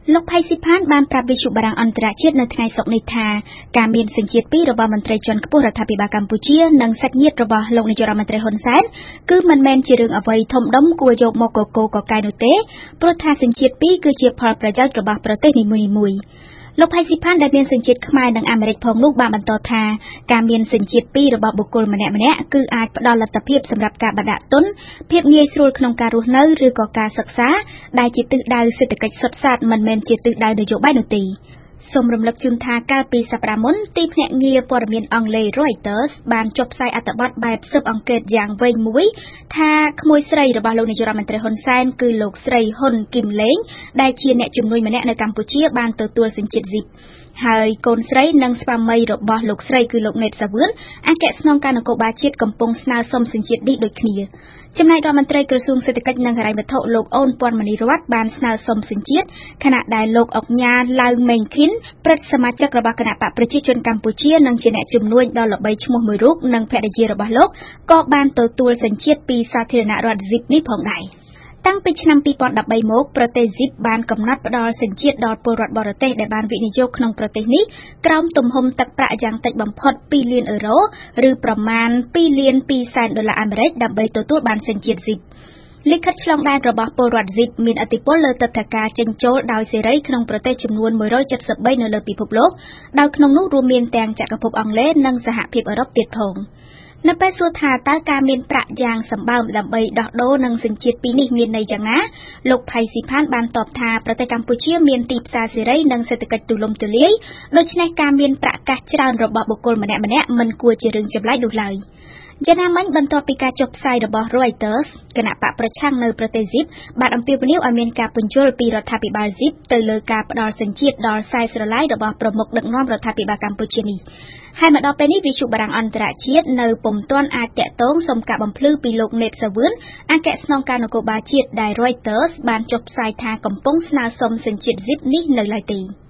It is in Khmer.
លោកផៃស៊ីផានបានប្រាប់វិទ្យុបារាំងអន្តរជាតិនៅថ្ងៃសុក្រនេះថាការមានសញ្ជាតិពីររបស់មន្ត្រីជាន់ខ្ពស់រដ្ឋាភិបាលកម្ពុជានិងសាច់ញាតិរបស់លោកនាយករដ្ឋមន្ត្រីហ៊ុនសែនគឺមិនមែនជារឿងអ្វីធំដុំគួរយកមកកកកាយនោះទេព្រោះថាសញ្ជាតិពីរគឺជាផលប្រយោជន៍របស់ប្រទេសនីមួយៗលោកផៃស៊ីផានដែលមានសញ្ជាតិខ្មែរនិងអាមេរិកផងនោះបានបន្តថាការមានសញ្ជាតិពីររបស់បុគ្គលម្នាក់ៗគឺអាចផ្ដល់លទ្ធភាពសម្រាប់ការបណ្ដាក់ទុនភាពងាយស្រួលក្នុងការរស់នៅឬក៏ការសិក្សាដែលជាទិសដៅសេដ្ឋកិច្ចសុទ្ធសាធមិនមែនជាទិសដៅនយោបាយនោះទេសូមរំលឹកជូនថាកាលពីសប្តាហ៍មុនទីភ្នាក់ងារព័ត៌មានអង់គ្លេស Reuters បានចុះផ្សាយអត្ថបទបែបស៊ើបអង្កេតយ៉ាងវែងមួយថាក្មួយស្រីរបស់លោកនាយករដ្ឋមន្ត្រីហ៊ុនសែនគឺលោកស្រីហ៊ុនគីមលេងដែលជាអ្នកជំនួយម្នាក់នៅកម្ពុជាបានទទួលសញ្ជាតិស៊ីបហើយកូនស្រីនិងស្វាមីរបស់លោកស្រីគឺលោកណេតសាវឿនអគ្គស្នងការនគរបាលជាតិកំពុងស្នើសុំសញ្ជាតិនេះដូចគ្នាចំណែករដ្ឋមន្ត្រីក្រសួងសេដ្ឋកិច្ចនិងហិរញ្ញវត្ថុលោកអូនពាន់មនីរតន៍បានស្នើសុំសញ្ជាតិខណៈដែលលោកអុកញ៉ាឡៅមេងឃីនព្រឹទ្ធសមាជិករបស់គណៈបកប្រជាជនកម្ពុជានិងជាអ្នកជំនួយដ៏ល្បីឈ្មោះមួយរូបនិងភរិយារបស់លោកក៏បានទទួលសញ្ជាតិពីសាធារណរដ្ឋស៊ីបនេះផងដែរតាំងពីឆ្នាំ2013មកប្រទេសស៊ីបបានកំណត់ផ្ដល់សញ្ជាតិដល់ពលរដ្ឋបរទេសដែលបានវិនិយោគក្នុងប្រទេសនេះក្រោមទំហំទឹកប្រាក់យ៉ាងតិចបំផុត2លានអឺរ៉ូឬប្រមាណ2លាន2សែនដុល្លារអាមេរិកដើម្បីទទួលបានសញ្ជាតិស៊ីបលិខិតឆ្លងដែនរបស់ពលរដ្ឋស៊ីបមានឥទ្ធិពលលើទិដ្ឋាការចេញចូលដោយសេរីក្នុងប្រទេសចំនួន173នៅលើពិភពលោកដោយក្នុងនោះរួមមានទាំងចក្រភពអង់គ្លេសនិងសហភាពអឺរ៉ុបទៀតផងនៅពេលសួរថាតើការមានប្រាក់យ៉ាងសម្បើមដើម្បីដោះដូរនិងសញ្ជាតិពីរនេះមានន័យយ៉ាងណាលោកផៃស៊ីផានបានតបថាប្រទេសកម្ពុជាមានទីផ្សារសេរីនិងសេដ្ឋកិច្ចទូលំទូលាយដូច្នេះការមានប្រាក់កាសច្រើនរបស់បុគ្គលម្នាក់ៗមិនគួរជារឿងចម្លែកនោះឡើយយ៉ាងណាមិញបន្ទាប់ពីការចុះផ្សាយរបស់ Reuters គណៈបកប្រឆាំងនៅប្រទេសស៊ីបបានអំពាវនាវឲ្យមានការពន្យល់ពីរដ្ឋាភិបាលស៊ីបទៅលើការផ្ដល់សញ្ជាតិដល់ខ្សែស្រឡាយរបស់ប្រមុខដឹកនាំរដ្ឋាភិបាលកម្ពុជានេះហើយមកដល់ពេលនេះវិទ្យុបារាំងអន្តរជាតិនៅពុំទាន់អាចតាក់ទងសុំការបំភ្លឺពីលោកណេតសាវឿនអគ្គស្នងការនគរបាលជាតិដែល Reuters បានចុះផ្សាយថាកំពុងស្នើសុំសញ្ជាតិស៊ីបនេះនៅឡើយទេ